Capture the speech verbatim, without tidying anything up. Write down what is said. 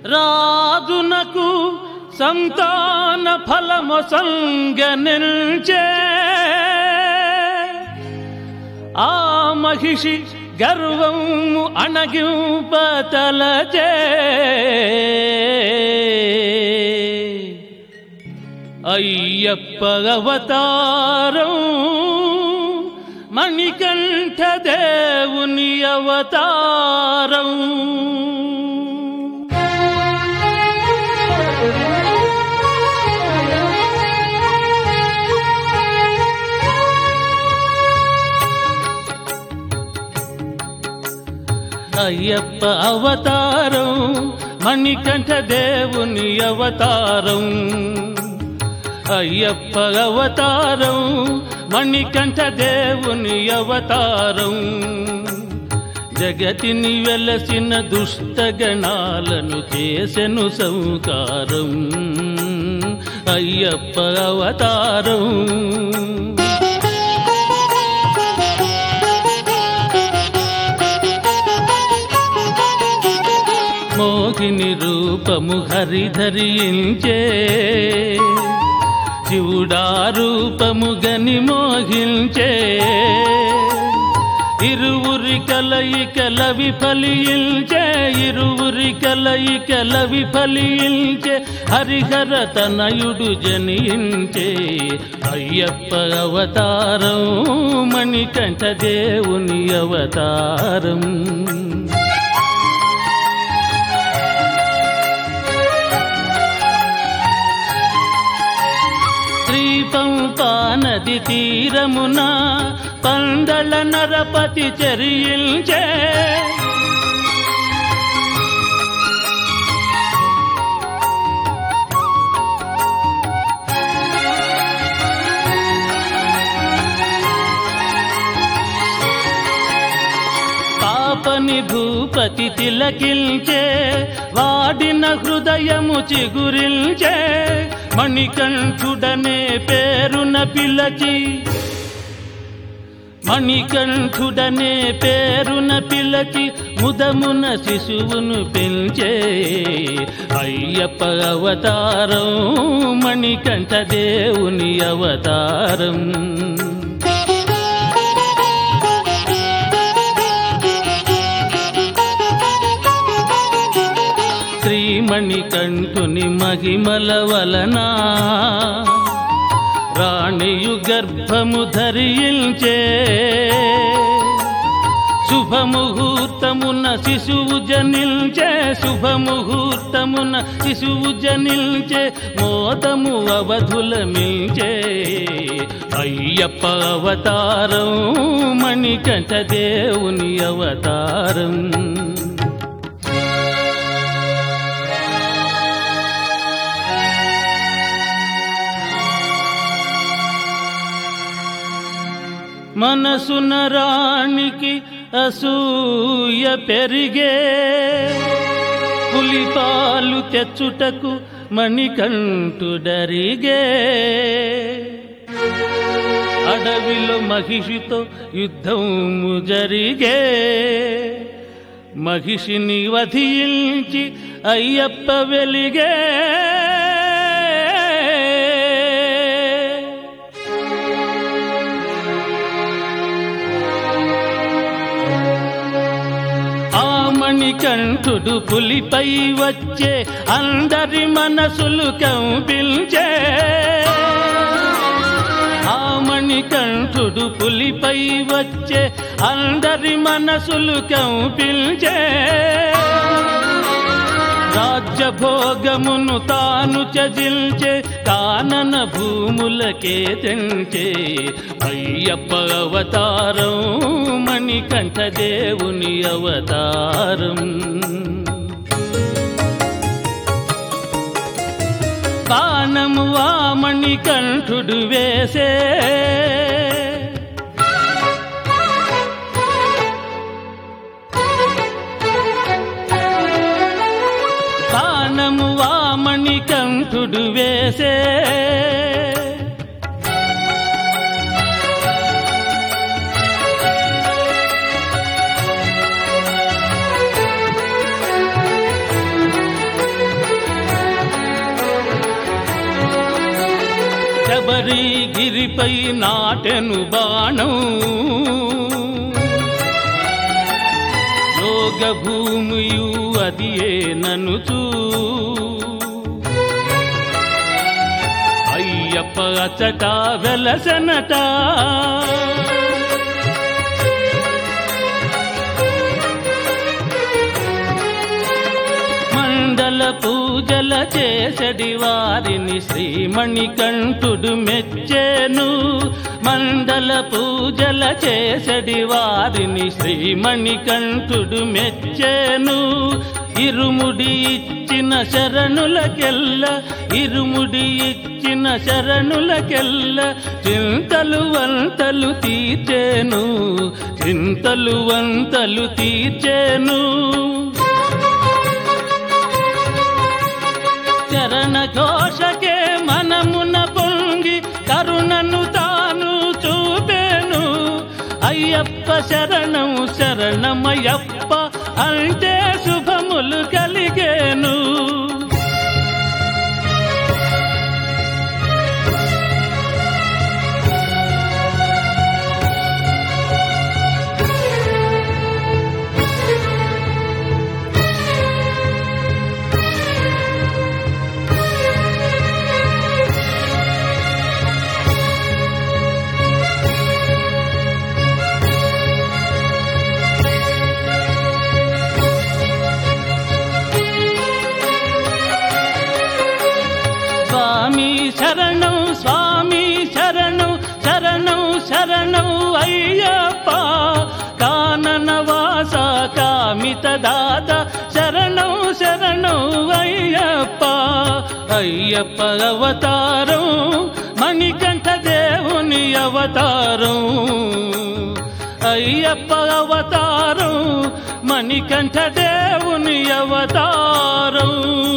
రాజునకు సంతాన ఫలమొసంగనిల్చే ఆ మహిషి గర్వము అణగింపతలచే అయ్యప్ప అవతారం మణికంఠ దేవుని అవతారం. అయ్యప్ప అవతారం మణికంఠ దేవుని అవతారం. అయ్యప్ప అవతారం మణికంఠ దేవుని అవతారం. జగతిని వెలసిన దుష్టగణాలను చేసెను సంకారం. అయ్యప్ప అవతారం. మోహిని రూపము హరిధరించే శివుడా రూపము గని మోహించే ఇరువురి కలయికల విఫలించే ఇరువురి కలయికల విఫలించే హరిహర తనయుడు జనించే అయ్యప్ప అవతారం మణికంఠ దేవుని అవతారం. పంపానది తీరమున పందళ నరపతి చరించే పాపని భూపతి తిలకించే వాడిన హృదయము చిగురిల్చే మణికంఠుడనే పేరున పిలచి మణికంఠుడనే పేరున పిలచి ముదమున శిశువును పెంచే అయ్యప్ప అవతారం మణికంఠ దేవుని అవతారం. శ్రీమణికంఠుని మహిమల వలన రాణియు గర్భము ధరించే శుభముహూర్తమున శిశువు జనిల్చే శుభముహూర్తమున శిశువు జనిల్చే మోదము అవధుల మిల్చే అయ్యప్ప అవతారం మణికంఠ దేవుని అవతారం. మనసున రాణికి అసూయ పెరిగే పులిపాలు తెచ్చుటకు మణికంఠుడరిగే అడవిలో మహిషితో యుద్ధము జరిగే మహిషిని వధించి అయ్యప్ప వెలిగే మణికంఠుడు పులిపై వచ్చే అందరి మనసులు కంపించే ఆ మణికంఠుడు పులిపై వచ్చే అందరి మనసులు కంపించే రాజ్యభోగమును తాను చజిల్చే కానన భూములకే తెంచే అయ్యప్ప అవతారం మణికంఠ దేవుని అవతారం. బాణము ఆ మణికంఠుడు వేసే బాణము ఆ మణికంఠుడు వేసే శబరిగిరిపై నాటెను బాణం యోగ భూమియు అదియే ననుచూ అయ్యప్ప అచట వెలసెనట మండల పూజల చేసడి వారిని శ్రీమణికంఠుడు మెచ్చేను మండల పూజల చేసడి వారిని శ్రీమణికంఠుడు మెచ్చేను ఇరుముడి ఇచ్చిన శరణులకెల్ల ఇరుముడి ఇచ్చిన శరణులకెల్ల చింతలు వంతలు తీర్చేను చింతలు వంతలు తీర్చేను చరణ ఘోషకే మనమున పొంగి కరుణను తాను చూపేను అయ్యప్ప శరణం శరణమయ్యప్ప అంటే శుభములు కలిగేను స్వామి శరణం స్వామి శరణం శరణం శరణం అయ్యప్ప కాననవాస కామిత దాత శరణం శరణం అయ్యప్ప అయ్యప్ప అవతారం మణికంఠ దేవుని అవతారం అయ్యప్ప అవతారం మణికంఠ దేవుని అవతారం